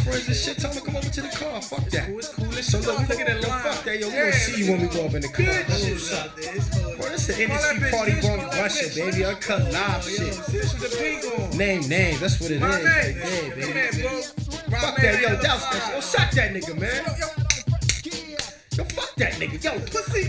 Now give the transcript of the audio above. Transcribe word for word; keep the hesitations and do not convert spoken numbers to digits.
friends and shit. Tell them to come over to the car. Fuck that. It's cool. It's So cool. look, Look at that yo, line. fuck that, yo. We Yeah, gonna see you when we go up in the car. good That's shit what's up. out there. It's cool. Bro, this is an Call that industry bitch party Dish, going call that Russia, bitch. baby. Uncut live Yo, shit. Dish with the pink on. Name, name. That's what it My is. man. Right there, Come baby. here, bro. Fuck that, yo. Douse that shit. Yo, shot that nigga, man. Yo, fuck that nigga. Yo, pussy.